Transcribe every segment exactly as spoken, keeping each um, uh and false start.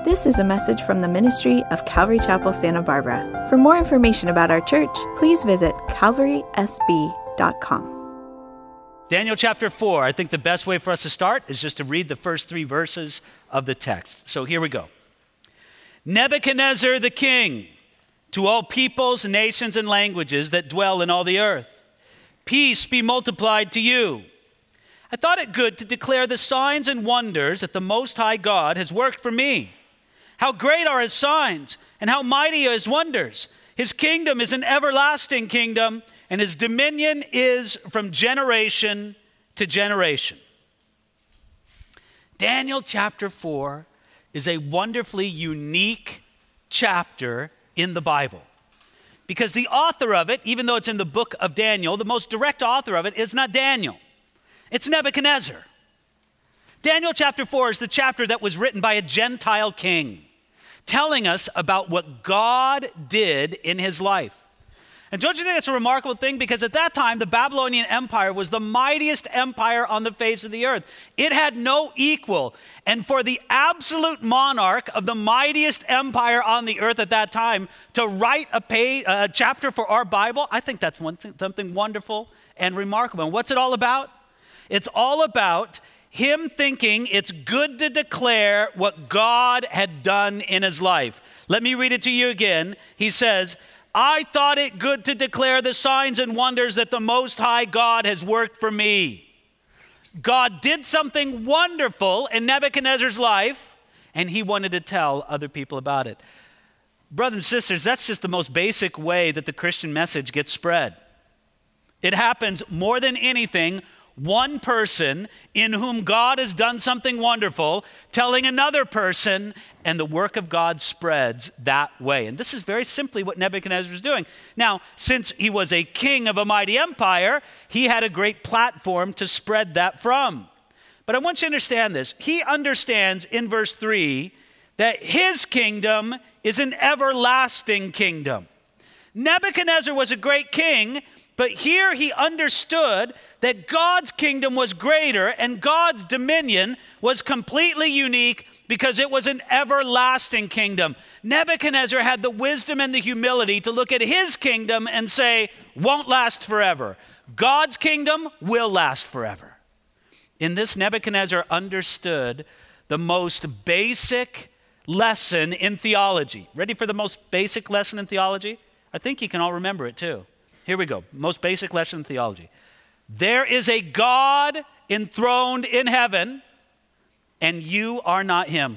This is a message from the ministry of Calvary Chapel, Santa Barbara. For more information about our church, please visit calvary s b dot com. Daniel chapter four, I think the best way for us to start is just to read the first three verses of the text. So here we go. Nebuchadnezzar the king, to all peoples, nations, and languages that dwell in all the earth, peace be multiplied to you. I thought it good to declare the signs and wonders that the Most High God has worked for me. How great are his signs, and how mighty are his wonders. His kingdom is an everlasting kingdom, and his dominion is from generation to generation. Daniel chapter four is a wonderfully unique chapter in the Bible, because the author of it, even though it's in the book of Daniel, the most direct author of it is not Daniel. It's Nebuchadnezzar. Daniel chapter four is the chapter that was written by a Gentile king, telling us about what God did in his life. And don't you think that's a remarkable thing? Because at that time, the Babylonian Empire was the mightiest empire on the face of the earth. It had no equal. And for the absolute monarch of the mightiest empire on the earth at that time to write a, page, a chapter for our Bible, I think that's one thing, something wonderful and remarkable. And what's it all about? It's all about him thinking it's good to declare what God had done in his life. Let me read it to you again. He says, I thought it good to declare the signs and wonders that the Most High God has worked for me. God did something wonderful in Nebuchadnezzar's life, and he wanted to tell other people about it. Brothers and sisters, that's just the most basic way that the Christian message gets spread. It happens more than anything, one person in whom God has done something wonderful, telling another person, and the work of God spreads that way. And this is very simply what Nebuchadnezzar is doing. Now, since he was a king of a mighty empire, he had a great platform to spread that from. But I want you to understand this. He understands in verse three that his kingdom is an everlasting kingdom. Nebuchadnezzar was a great king, but here he understood that God's kingdom was greater and God's dominion was completely unique because it was an everlasting kingdom. Nebuchadnezzar had the wisdom and the humility to look at his kingdom and say, won't last forever. God's kingdom will last forever. In this, Nebuchadnezzar understood the most basic lesson in theology. Ready for the most basic lesson in theology? I think you can all remember it too. Here we go. Most basic lesson in theology. There is a God enthroned in heaven, and you are not him.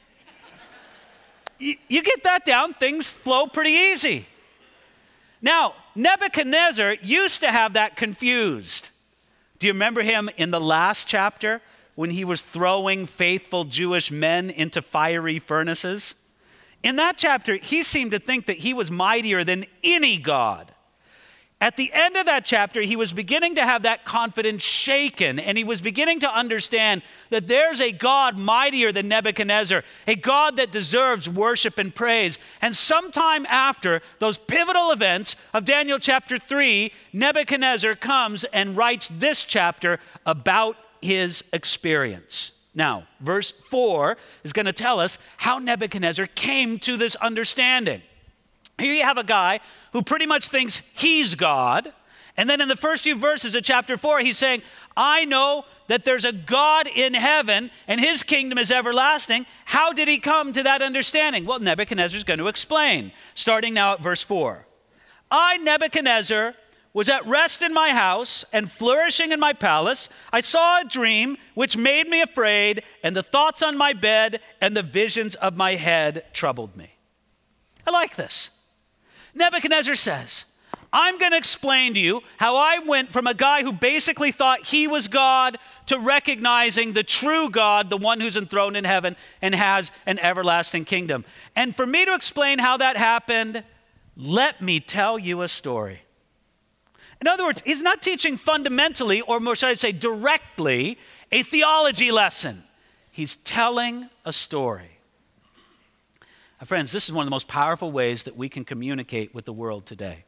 you, you get that down, things flow pretty easy. Now, Nebuchadnezzar used to have that confused. Do you remember him in the last chapter when he was throwing faithful Jewish men into fiery furnaces? In that chapter, he seemed to think that he was mightier than any god. At the end of that chapter, he was beginning to have that confidence shaken, and he was beginning to understand that there's a God mightier than Nebuchadnezzar, a God that deserves worship and praise. And sometime after those pivotal events of Daniel chapter three, Nebuchadnezzar comes and writes this chapter about his experience. Now, verse four is going to tell us how Nebuchadnezzar came to this understanding. Here you have a guy who pretty much thinks he's God. And then in the first few verses of chapter four, he's saying, I know that there's a God in heaven and his kingdom is everlasting. How did he come to that understanding? Well, Nebuchadnezzar is going to explain, starting now at verse four. I, Nebuchadnezzar, was at rest in my house and flourishing in my palace. I saw a dream which made me afraid, and the thoughts on my bed and the visions of my head troubled me. I like this. Nebuchadnezzar says, I'm going to explain to you how I went from a guy who basically thought he was God to recognizing the true God, the one who's enthroned in heaven and has an everlasting kingdom. And for me to explain how that happened, let me tell you a story. In other words, he's not teaching fundamentally, or more should I say directly, a theology lesson. He's telling a story. Friends, this is one of the most powerful ways that we can communicate with the world today.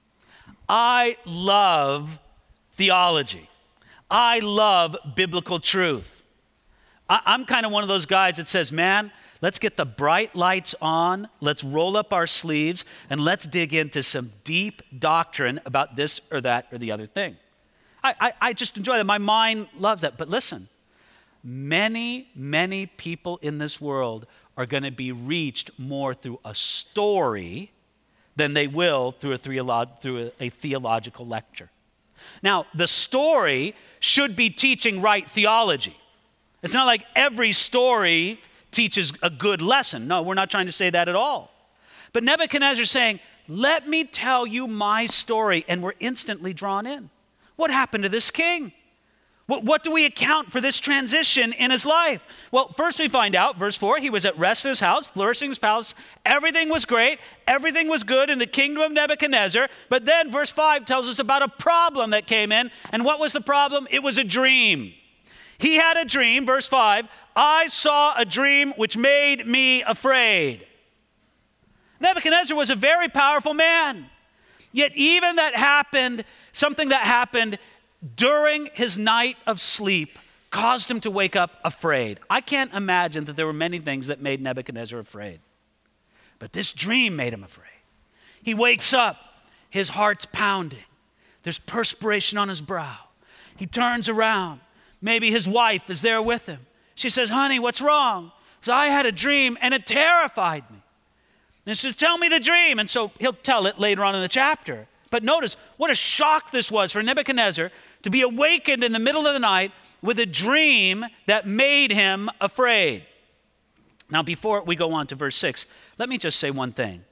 I love theology. I love biblical truth. I, I'm kind of one of those guys that says, man, let's get the bright lights on, let's roll up our sleeves, and let's dig into some deep doctrine about this or that or the other thing. I, I, I just enjoy that. My mind loves that. But listen, many, many people in this world are going to be reached more through a story than they will through a, theolo- through a, a theological lecture. Now, the story should be teaching right theology. It's not like every story teaches a good lesson. No, we're not trying to say that at all. But Nebuchadnezzar is saying, let me tell you my story, and we're instantly drawn in. What happened to this king? What, what do we account for this transition in his life? Well, first we find out, verse four, he was at rest in his house, flourishing in his palace. Everything was great. Everything was good in the kingdom of Nebuchadnezzar. But then verse five tells us about a problem that came in. And what was the problem? It was a dream. He had a dream, verse five, I saw a dream which made me afraid. Nebuchadnezzar was a very powerful man. Yet even that happened, something that happened during his night of sleep caused him to wake up afraid. I can't imagine that there were many things that made Nebuchadnezzar afraid. But this dream made him afraid. He wakes up, his heart's pounding. There's perspiration on his brow. He turns around. Maybe his wife is there with him. She says, honey, what's wrong? So I had a dream and it terrified me. And she says, tell me the dream. And so he'll tell it later on in the chapter. But notice what a shock this was for Nebuchadnezzar to be awakened in the middle of the night with a dream that made him afraid. Now, before we go on to verse six, let me just say one thing.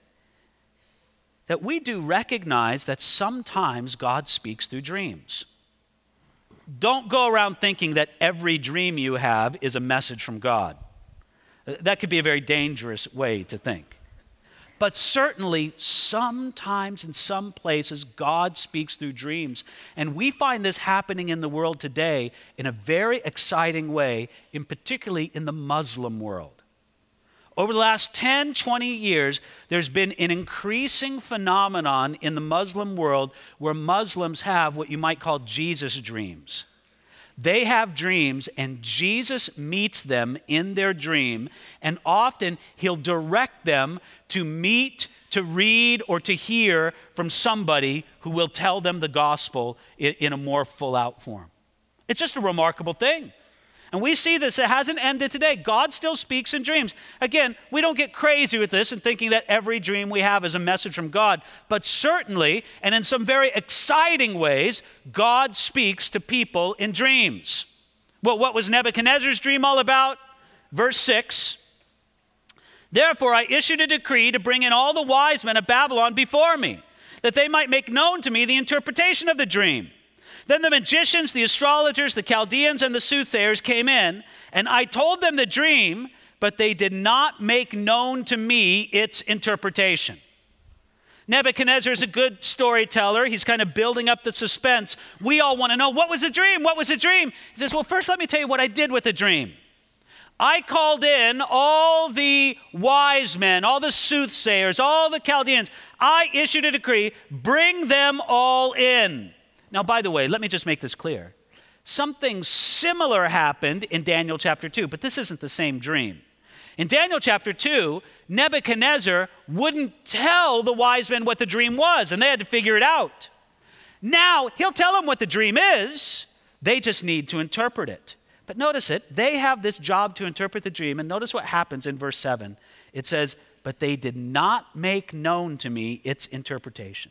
That we do recognize that sometimes God speaks through dreams. Don't go around thinking that every dream you have is a message from God. That could be a very dangerous way to think. But certainly, sometimes in some places, God speaks through dreams. And we find this happening in the world today in a very exciting way, in particularly in the Muslim world. Over the last ten, twenty years, there's been an increasing phenomenon in the Muslim world where Muslims have what you might call Jesus dreams. They have dreams, and Jesus meets them in their dream, and often he'll direct them to meet, to read, or to hear from somebody who will tell them the gospel in, in a more full-out form. It's just a remarkable thing. And we see this. It hasn't ended today. God still speaks in dreams. Again, we don't get crazy with this and thinking that every dream we have is a message from God. But certainly, and in some very exciting ways, God speaks to people in dreams. Well, what was Nebuchadnezzar's dream all about? Verse six. Therefore, I issued a decree to bring in all the wise men of Babylon before me, that they might make known to me the interpretation of the dream. Then the magicians, the astrologers, the Chaldeans, and the soothsayers came in, and I told them the dream, but they did not make known to me its interpretation. Nebuchadnezzar is a good storyteller. He's kind of building up the suspense. We all want to know, what was the dream? What was the dream? He says, well, first let me tell you what I did with the dream. I called in all the wise men, all the soothsayers, all the Chaldeans. I issued a decree, bring them all in. Now, by the way, let me just make this clear. Something similar happened in Daniel chapter two, but this isn't the same dream. In Daniel chapter two, Nebuchadnezzar wouldn't tell the wise men what the dream was, and they had to figure it out. Now, he'll tell them what the dream is. They just need to interpret it. But notice it. They have this job to interpret the dream, and notice what happens in verse seven. It says, but they did not make known to me its interpretation.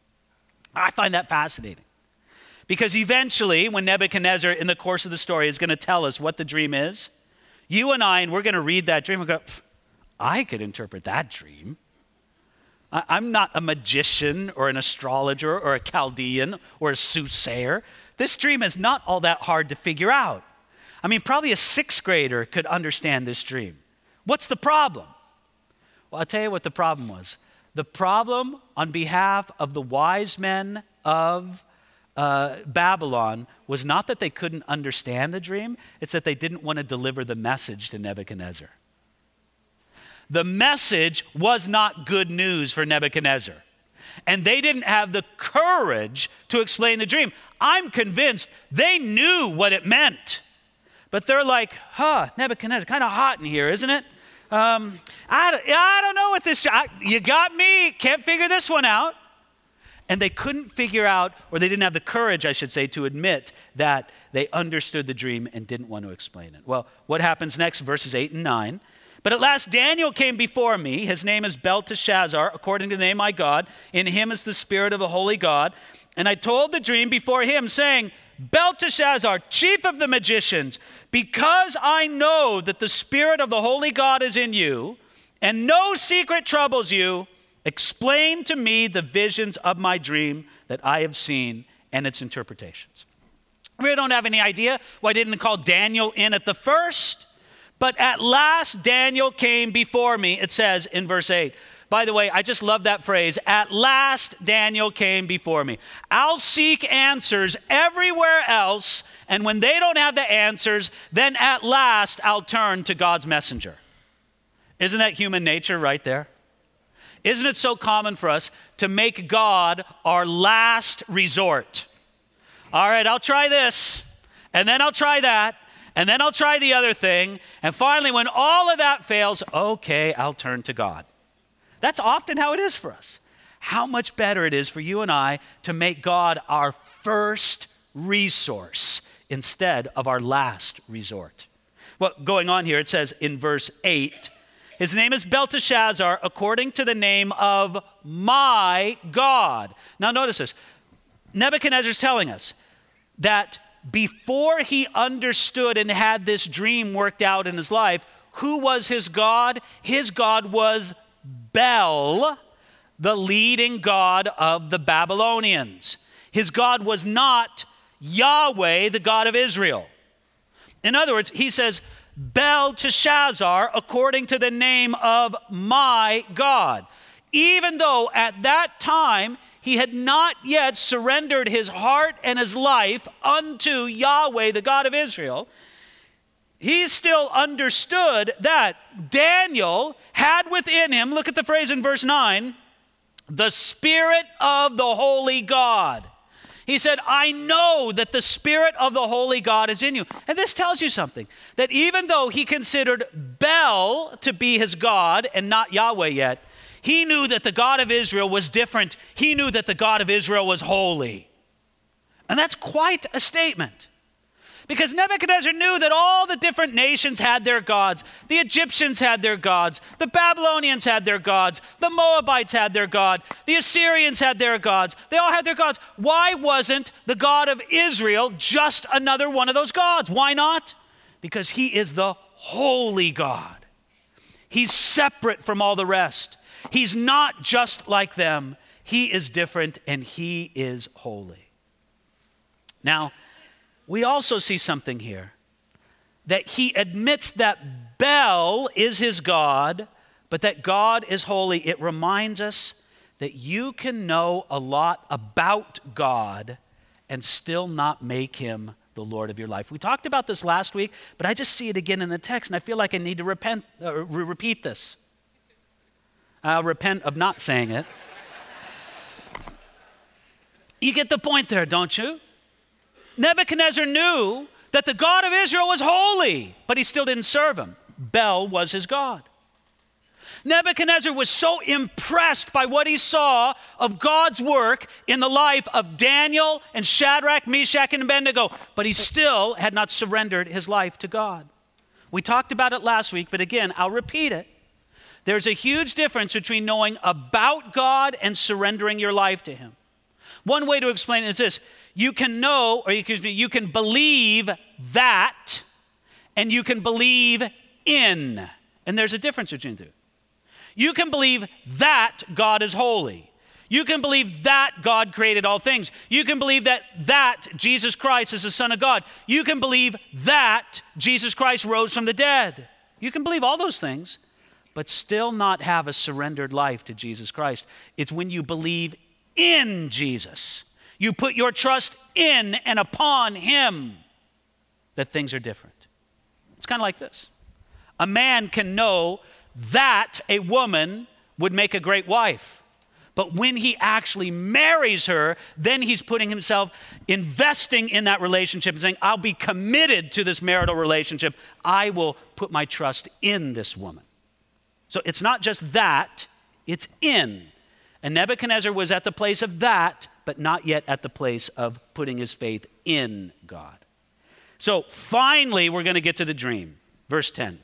I find that fascinating. Because eventually, when Nebuchadnezzar, in the course of the story, is going to tell us what the dream is, you and I, and we're going to read that dream, we'll go, I could interpret that dream. I, I'm not a magician or an astrologer or a Chaldean or a soothsayer. This dream is not all that hard to figure out. I mean, probably a sixth grader could understand this dream. What's the problem? Well, I'll tell you what the problem was. The problem on behalf of the wise men of Uh, Babylon was not that they couldn't understand the dream, it's that they didn't want to deliver the message to Nebuchadnezzar. The message was not good news for Nebuchadnezzar, and they didn't have the courage to explain the dream. I'm convinced they knew what it meant, but they're like, huh, Nebuchadnezzar, kind of hot in here, isn't it? um, I, don't- I don't know what this, I, you got me, can't figure this one out. And they couldn't figure out, or they didn't have the courage, I should say, to admit that they understood the dream and didn't want to explain it. Well, what happens next? Verses eight and nine. But at last Daniel came before me. His name is Belteshazzar, according to the name of my God. In him is the spirit of the holy God. And I told the dream before him, saying, Belteshazzar, chief of the magicians, because I know that the spirit of the holy God is in you, and no secret troubles you, explain to me the visions of my dream that I have seen and its interpretations. We don't have any idea why they didn't call Daniel in at the first, but at last Daniel came before me, it says in verse eight. By the way, I just love that phrase, at last Daniel came before me. I'll seek answers everywhere else, and when they don't have the answers, then at last I'll turn to God's messenger. Isn't that human nature right there? Isn't it so common for us to make God our last resort? All right, I'll try this, and then I'll try that, and then I'll try the other thing, and finally, when all of that fails, okay, I'll turn to God. That's often how it is for us. How much better it is for you and I to make God our first resource instead of our last resort. Well, going on here, it says in verse eight, his name is Belteshazzar, according to the name of my God. Now notice this. Nebuchadnezzar's telling us that before he understood and had this dream worked out in his life, who was his God? His God was Bel, the leading god of the Babylonians. His God was not Yahweh, the God of Israel. In other words, he says, Belteshazzar, according to the name of my God. Even though at that time he had not yet surrendered his heart and his life unto Yahweh, the God of Israel, he still understood that Daniel had within him, look at the phrase in verse nine, the spirit of the holy God. He said, I know that the spirit of the holy God is in you. And this tells you something, that even though he considered Bel to be his God and not Yahweh yet, he knew that the God of Israel was different. He knew that the God of Israel was holy. And that's quite a statement. Because Nebuchadnezzar knew that all the different nations had their gods. The Egyptians had their gods. The Babylonians had their gods. The Moabites had their god. The Assyrians had their gods. They all had their gods. Why wasn't the God of Israel just another one of those gods? Why not? Because he is the holy God. He's separate from all the rest. He's not just like them. He is different and he is holy. Now, we also see something here, that he admits that Bel is his God, but that God is holy. It reminds us that you can know a lot about God and still not make him the Lord of your life. We talked about this last week, but I just see it again in the text, and I feel like I need to repent, uh, re- repeat this. I'll repent of not saying it. You get the point there, don't you? Nebuchadnezzar knew that the God of Israel was holy, but he still didn't serve him. Bel was his God. Nebuchadnezzar was so impressed by what he saw of God's work in the life of Daniel and Shadrach, Meshach, and Abednego, but he still had not surrendered his life to God. We talked about it last week, but again, I'll repeat it. There's a huge difference between knowing about God and surrendering your life to him. One way to explain it is this. You can know, or you can, you can believe that, and you can believe in. And there's a difference between the two. You can believe that God is holy. You can believe that God created all things. You can believe that that Jesus Christ is the Son of God. You can believe that Jesus Christ rose from the dead. You can believe all those things, but still not have a surrendered life to Jesus Christ. It's when you believe in Jesus, you put your trust in and upon him, that things are different. It's kind of like this. A man can know that a woman would make a great wife, but when he actually marries her, then he's putting himself, investing in that relationship and saying, I'll be committed to this marital relationship. I will put my trust in this woman. So it's not just that, it's in. And Nebuchadnezzar was at the place of that, but not yet at the place of putting his faith in God. So finally, we're going to get to the dream. Verse ten.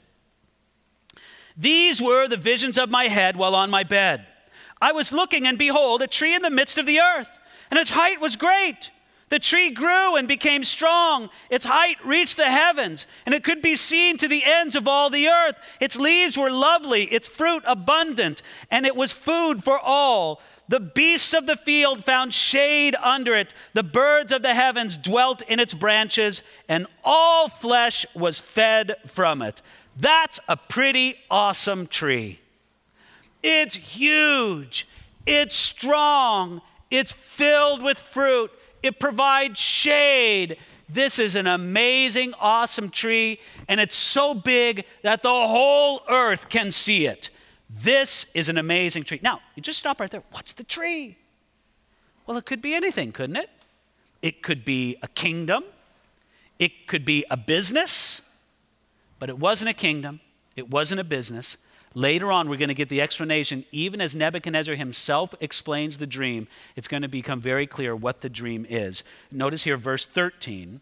These were the visions of my head while on my bed. I was looking, and behold, a tree in the midst of the earth, and its height was great. The tree grew and became strong. Its height reached the heavens, and it could be seen to the ends of all the earth. Its leaves were lovely, its fruit abundant, and it was food for all. The beasts of the field found shade under it. The birds of the heavens dwelt in its branches, and all flesh was fed from it. That's a pretty awesome tree. It's huge. It's strong. It's filled with fruit. It provides shade. This is an amazing, awesome tree, and it's so big that the whole earth can see it. This is an amazing tree. Now, you just stop right there. What's the tree? Well, it could be anything, couldn't it? It could be a kingdom. It could be a business. But it wasn't a kingdom. It wasn't a business. Later on, we're going to get the explanation. Even as Nebuchadnezzar himself explains the dream, it's going to become very clear what the dream is. Notice here, verse thirteen.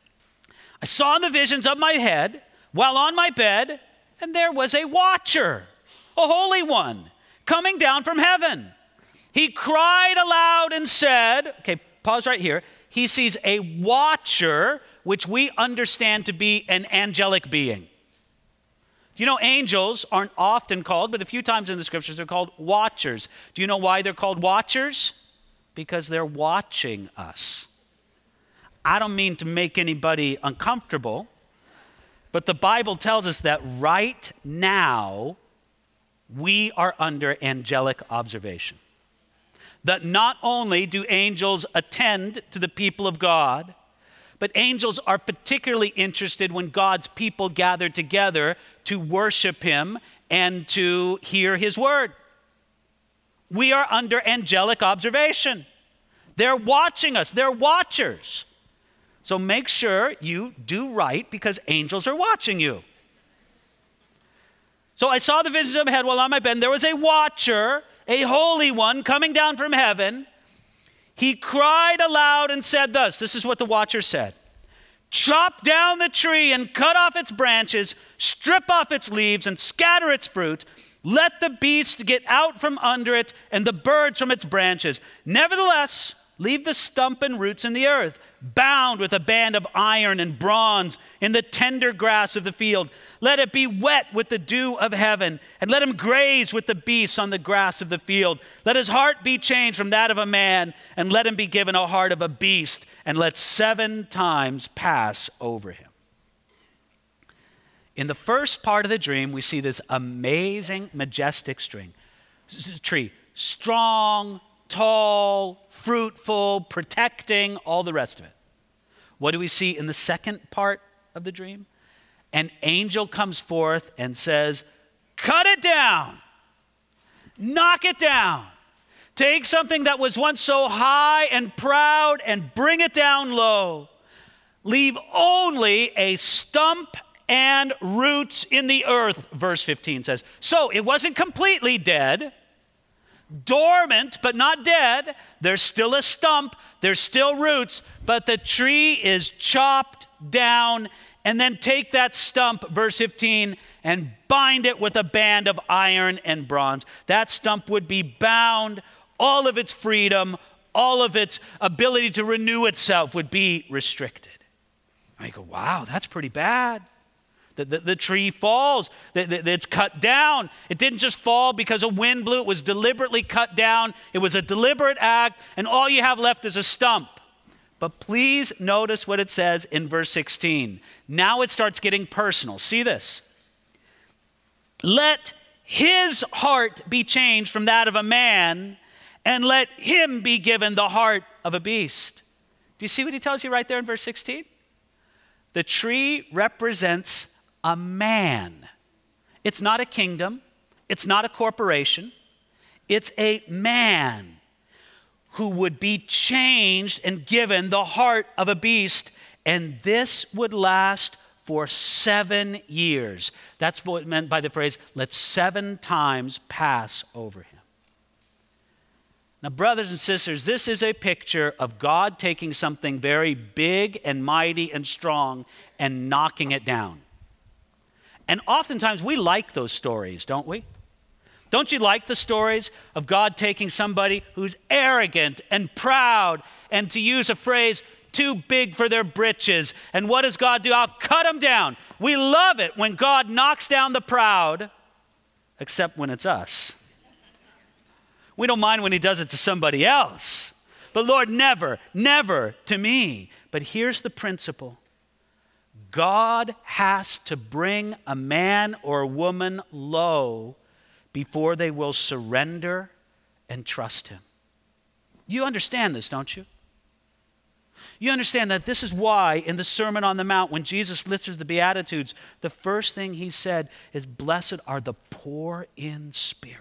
I saw in the visions of my head while on my bed, and there was a watcher, a holy one, coming down from heaven. He cried aloud and said, okay, pause right here. He sees a watcher, which we understand to be an angelic being. Do you know angels aren't often called, but a few times in the scriptures they're called watchers. Do you know why they're called watchers? Because they're watching us. I don't mean to make anybody uncomfortable, but the Bible tells us that right now we are under angelic observation. That not only do angels attend to the people of God, but angels are particularly interested when God's people gather together to worship him and to hear his word. We are under angelic observation. They're watching us. They're watchers. So make sure you do right because angels are watching you. So I saw the visions of my head while on my bed. There was a watcher, a holy one, coming down from heaven. He cried aloud and said thus, this is what the watcher said, chop down the tree and cut off its branches, strip off its leaves and scatter its fruit. Let the beasts get out from under it and the birds from its branches. Nevertheless, leave the stump and roots in the earth, bound with a band of iron and bronze in the tender grass of the field. Let it be wet with the dew of heaven, and let him graze with the beasts on the grass of the field. Let his heart be changed from that of a man, and let him be given a heart of a beast, and let seven times pass over him. In the first part of the dream, we see this amazing, majestic string, tree, strong, tall, fruitful, protecting, all the rest of it. What do we see in the second part of the dream? An angel comes forth and says, cut it down, knock it down. Take something that was once so high and proud and bring it down low. Leave only a stump and roots in the earth, verse fifteen says. So it wasn't completely dead. Dormant, but not dead. There's still a stump. There's still roots, but the tree is chopped down. And then take that stump, verse fifteen, and bind it with a band of iron and bronze. That stump would be bound. All of its freedom, all of its ability to renew itself would be restricted. I go, wow, that's pretty bad. The, the, the tree falls, the, the, it's cut down. It didn't just fall because a wind blew, it was deliberately cut down. It was a deliberate act, and all you have left is a stump. But please notice what it says in verse sixteen. Now it starts getting personal. See this. Let his heart be changed from that of a man, and let him be given the heart of a beast. Do you see what he tells you right there in verse sixteen? The tree represents a man. It's not a kingdom. It's not a corporation. It's a man who would be changed and given the heart of a beast. And this would last for seven years. That's what it meant by the phrase, let seven times pass over him. Now, brothers and sisters, this is a picture of God taking something very big and mighty and strong and knocking it down. And oftentimes we like those stories, don't we? Don't you like the stories of God taking somebody who's arrogant and proud and, to use a phrase, too big for their britches? And what does God do? I'll cut them down. We love it when God knocks down the proud, except when it's us. We don't mind when he does it to somebody else. But Lord, never, never to me. But here's the principle. God has to bring a man or a woman low before they will surrender and trust him. You understand this, don't you? You understand that this is why in the Sermon on the Mount, when Jesus lifts the Beatitudes, the first thing he said is, blessed are the poor in spirit.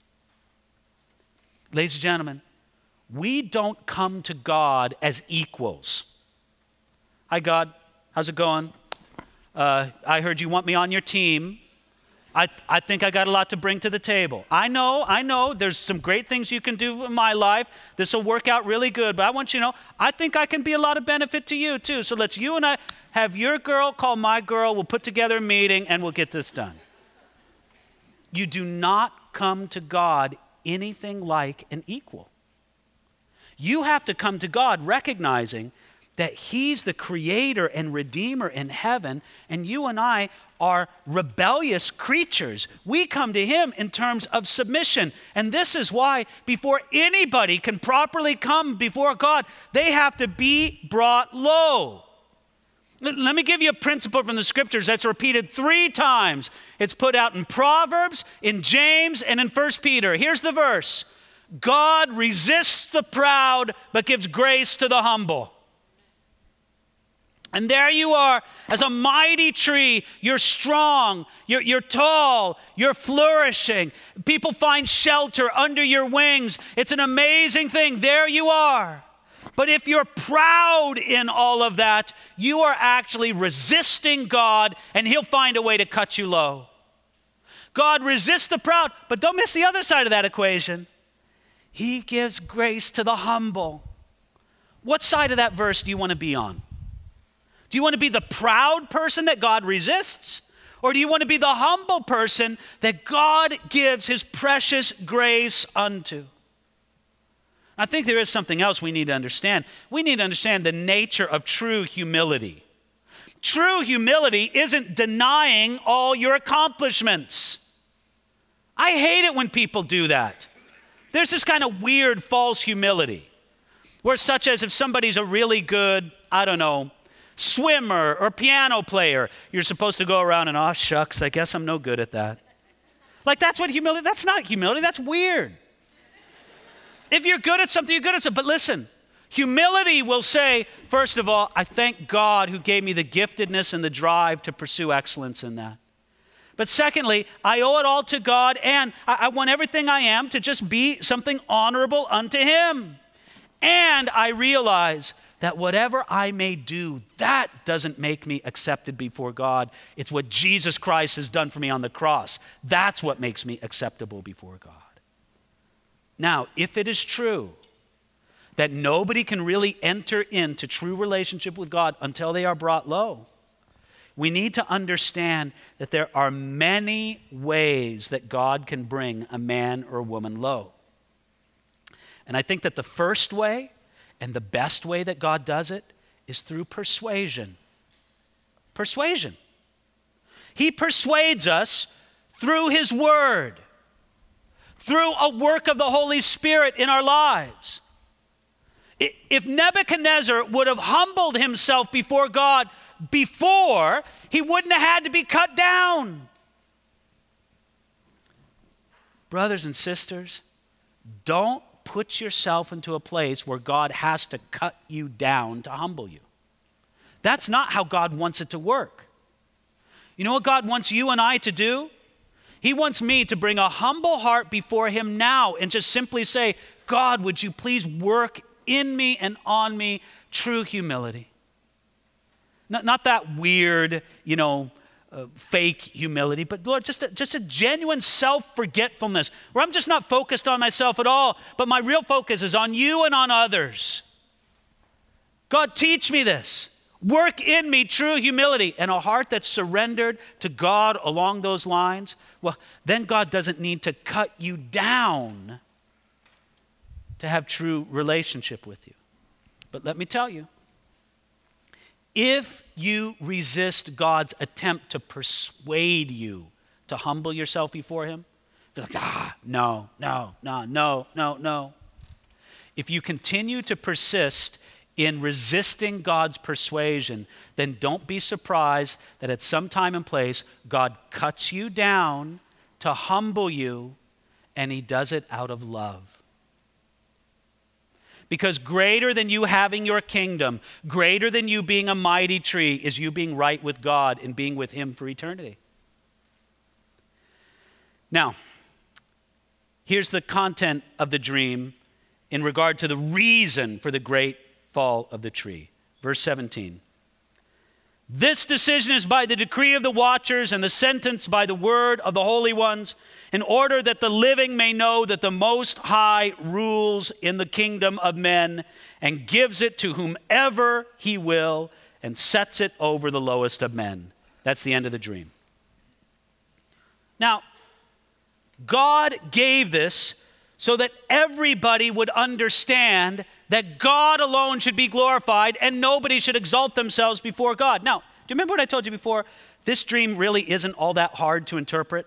Ladies and gentlemen, we don't come to God as equals. Hi, God. How's it going? Uh, I heard you want me on your team. I, I think I got a lot to bring to the table. I know, I know, there's some great things you can do in my life. This will work out really good, but I want you to know, I think I can be a lot of benefit to you too. So let's you and I have your girl call my girl. We'll put together a meeting and we'll get this done. You do not come to God anything like an equal. You have to come to God recognizing that he's the creator and redeemer in heaven, and you and I are rebellious creatures. We come to him in terms of submission. And this is why before anybody can properly come before God, they have to be brought low. Let me give you a principle from the scriptures that's repeated three times. It's put out in Proverbs, in James, and in First Peter. Here's the verse. God resists the proud, but gives grace to the humble. And there you are, as a mighty tree. You're strong, you're, you're tall, you're flourishing. People find shelter under your wings. It's an amazing thing. There you are. But if you're proud in all of that, you are actually resisting God, and he'll find a way to cut you low. God resists the proud, but don't miss the other side of that equation. He gives grace to the humble. What side of that verse do you want to be on? Do you want to be the proud person that God resists? Or do you want to be the humble person that God gives his precious grace unto? I think there is something else we need to understand. We need to understand the nature of true humility. True humility isn't denying all your accomplishments. I hate it when people do that. There's this kind of weird false humility, where such as if somebody's a really good, I don't know, swimmer or piano player, you're supposed to go around and, oh, shucks, I guess I'm no good at that. Like, that's what humility, that's not humility, that's weird. If you're good at something, you're good at something. But listen, humility will say, first of all, I thank God who gave me the giftedness and the drive to pursue excellence in that. But secondly, I owe it all to God, and I, I want everything I am to just be something honorable unto him. And I realize that whatever I may do, that doesn't make me accepted before God. It's what Jesus Christ has done for me on the cross. That's what makes me acceptable before God. Now, if it is true that nobody can really enter into true relationship with God until they are brought low, we need to understand that there are many ways that God can bring a man or a woman low. And I think that the first way and the best way that God does it is through persuasion. Persuasion. He persuades us through his word, through a work of the Holy Spirit in our lives. If Nebuchadnezzar would have humbled himself before God before, he wouldn't have had to be cut down. Brothers and sisters, don't put yourself into a place where God has to cut you down to humble you. That's not how God wants it to work. You know what God wants you and I to do? He wants me to bring a humble heart before him now and just simply say, God, would you please work in me and on me true humility? Not, not that weird, you know, uh, fake humility, but Lord, just a, just a genuine self-forgetfulness where I'm just not focused on myself at all, but my real focus is on you and on others. God, teach me this. Work in me true humility and a heart that's surrendered to God along those lines. Well, then God doesn't need to cut you down to have true relationship with you. But let me tell you, if you resist God's attempt to persuade you to humble yourself before him, you're like, ah, no, no, no, no, no, no. If you continue to persist in resisting God's persuasion, then don't be surprised that at some time and place, God cuts you down to humble you, and he does it out of love. Because greater than you having your kingdom, greater than you being a mighty tree, is you being right with God and being with him for eternity. Now, here's the content of the dream in regard to the reason for the great fall of the tree. Verse seventeen. This decision is by the decree of the watchers and the sentence by the word of the holy ones, in order that the living may know that the Most High rules in the kingdom of men and gives it to whomever he will and sets it over the lowest of men. That's the end of the dream. Now, God gave this so that everybody would understand that God alone should be glorified and nobody should exalt themselves before God. Now, do you remember what I told you before? This dream really isn't all that hard to interpret.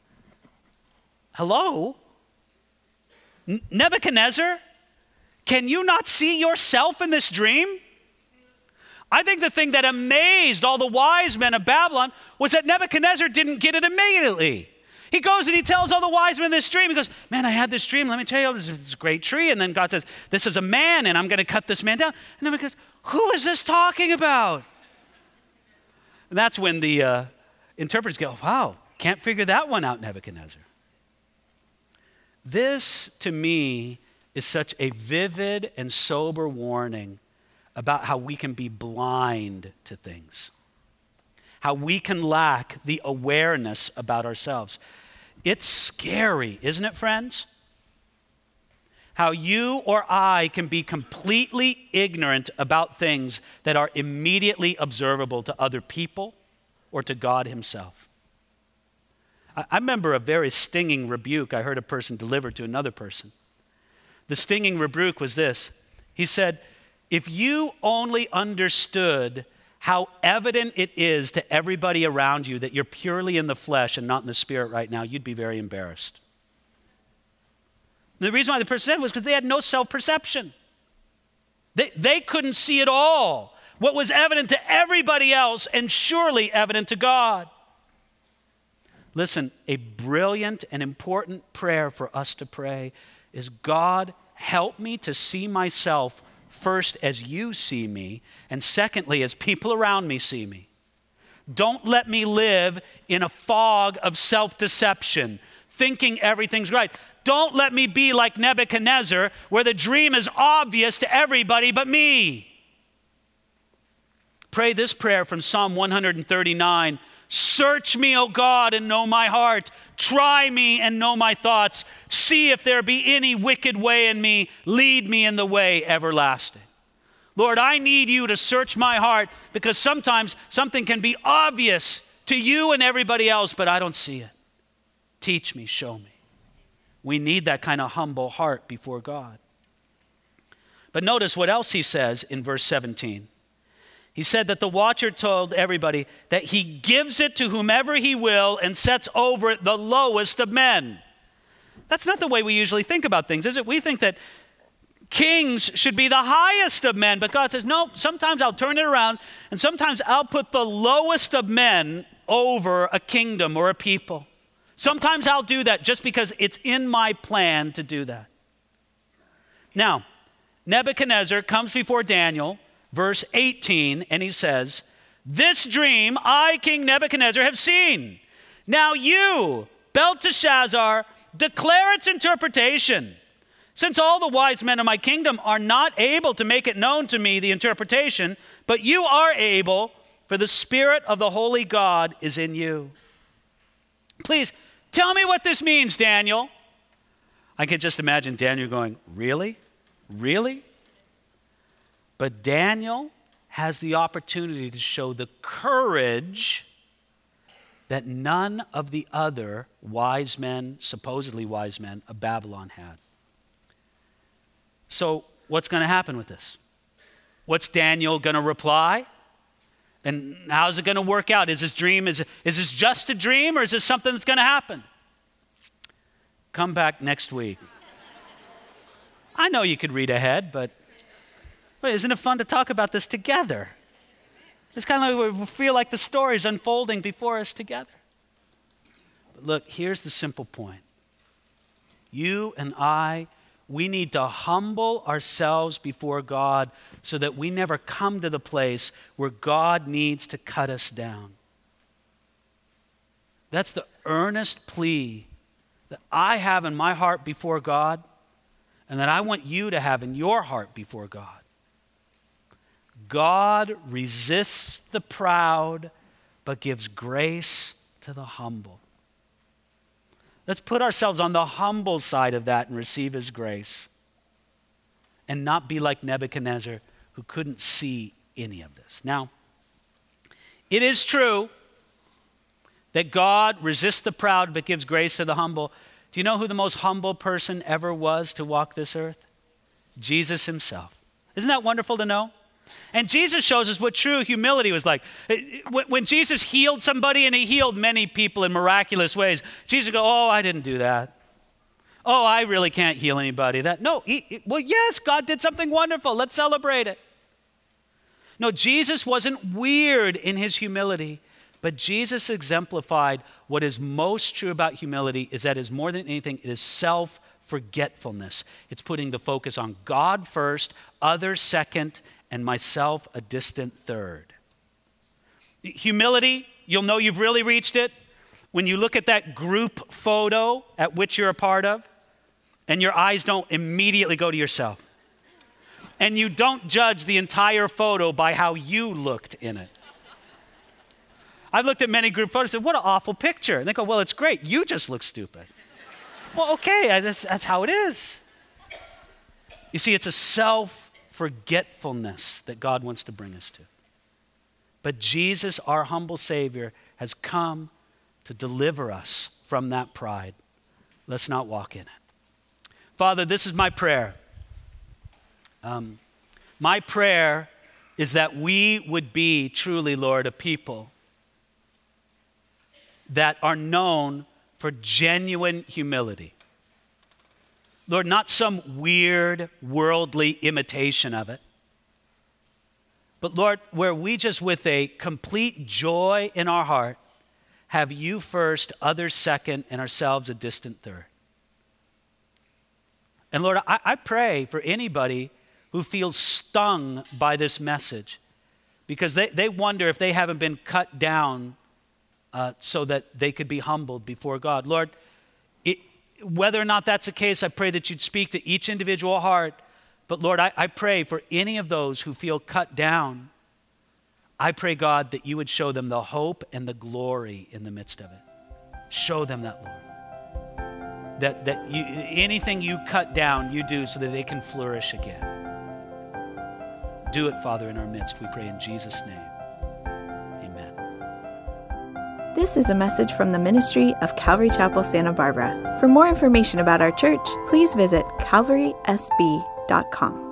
Hello? N- Nebuchadnezzar, can you not see yourself in this dream? I think the thing that amazed all the wise men of Babylon was that Nebuchadnezzar didn't get it immediately. He goes and he tells all the wise men this dream. He goes, man, I had this dream. Let me tell you, this is a great tree. And then God says, this is a man, and I'm going to cut this man down. And then he goes, who is this talking about? And that's when the uh, interpreters go, wow, can't figure that one out, Nebuchadnezzar. This, to me, is such a vivid and sober warning about how we can be blind to things, how we can lack the awareness about ourselves. It's scary, isn't it, friends? How you or I can be completely ignorant about things that are immediately observable to other people or to God himself. I, I remember a very stinging rebuke I heard a person deliver to another person. The stinging rebuke was this. He said, if you only understood how evident it is to everybody around you that you're purely in the flesh and not in the spirit right now, you'd be very embarrassed. The reason why the person said was because they had no self-perception. They, they couldn't see at all what was evident to everybody else and surely evident to God. Listen, a brilliant and important prayer for us to pray is, God, help me to see myself first as you see me, and secondly, as people around me see me. Don't let me live in a fog of self-deception, thinking everything's right. Don't let me be like Nebuchadnezzar, where the dream is obvious to everybody but me. Pray this prayer from Psalm one thirty-nine. Search me, O God, and know my heart. Try me and know my thoughts. See if there be any wicked way in me. Lead me in the way everlasting. Lord, I need you to search my heart, because sometimes something can be obvious to you and everybody else, but I don't see it. Teach me, show me. We need that kind of humble heart before God. But notice what else he says in verse seventeen. He said that the watcher told everybody that he gives it to whomever he will and sets over it the lowest of men. That's not the way we usually think about things, is it? We think that kings should be the highest of men, but God says, no, sometimes I'll turn it around, and sometimes I'll put the lowest of men over a kingdom or a people. Sometimes I'll do that just because it's in my plan to do that. Now, Nebuchadnezzar comes before Daniel, verse eighteen, and he says, this dream I, King Nebuchadnezzar, have seen. Now you, Belteshazzar, declare its interpretation. Since all the wise men of my kingdom are not able to make it known to me, the interpretation, but you are able, for the Spirit of the Holy God is in you. Please, tell me what this means, Daniel. I can just imagine Daniel going, really? Really? But Daniel has the opportunity to show the courage that none of the other wise men, supposedly wise men, of Babylon had. So what's going to happen with this? What's Daniel going to reply? And how's it going to work out? Is this dream, is, is this just a dream, or is this something that's going to happen? Come back next week. I know you could read ahead, but wait, isn't it fun to talk about this together? It's kind of like we feel like the story is unfolding before us together. But look, here's the simple point. You and I, we need to humble ourselves before God so that we never come to the place where God needs to cut us down. That's the earnest plea that I have in my heart before God, and that I want you to have in your heart before God. God resists the proud, but gives grace to the humble. Let's put ourselves on the humble side of that and receive his grace, and not be like Nebuchadnezzar, who couldn't see any of this. Now, it is true that God resists the proud but gives grace to the humble. Do you know who the most humble person ever was to walk this earth? Jesus himself. Isn't that wonderful to know? And Jesus shows us what true humility was like. When Jesus healed somebody, and he healed many people in miraculous ways, Jesus would go, oh, I didn't do that. Oh, I really can't heal anybody. That No, he, well, yes, God did something wonderful. Let's celebrate it. No, Jesus wasn't weird in his humility. But Jesus exemplified what is most true about humility is that it is more than anything, it is self-forgetfulness. It's putting the focus on God first, others second, and myself a distant third. Humility, you'll know you've really reached it when you look at that group photo at which you're a part of, and your eyes don't immediately go to yourself. And you don't judge the entire photo by how you looked in it. I've looked at many group photos and said, what an awful picture. And they go, well, it's great. You just look stupid. Well, okay, that's, that's how it is. You see, it's a self-forgetfulness that God wants to bring us to. But Jesus, our humble Savior, has come to deliver us from that pride. Let's not walk in it. Father, this is my prayer. Um, my prayer is that we would be truly, Lord, a people that are known for genuine humility. Lord, not some weird worldly imitation of it, but Lord, where we just with a complete joy in our heart have you first, others second, and ourselves a distant third. And Lord, I, I pray for anybody who feels stung by this message because they, they wonder if they haven't been cut down Uh, so that they could be humbled before God. Lord, it, whether or not that's the case, I pray that you'd speak to each individual heart. But Lord, I, I pray for any of those who feel cut down, I pray, God, that you would show them the hope and the glory in the midst of it. Show them that, Lord. That, that you, anything you cut down, you do so that they can flourish again. Do it, Father, in our midst, we pray in Jesus' name. This is a message from the ministry of Calvary Chapel, Santa Barbara. For more information about our church, please visit calvary s b dot com.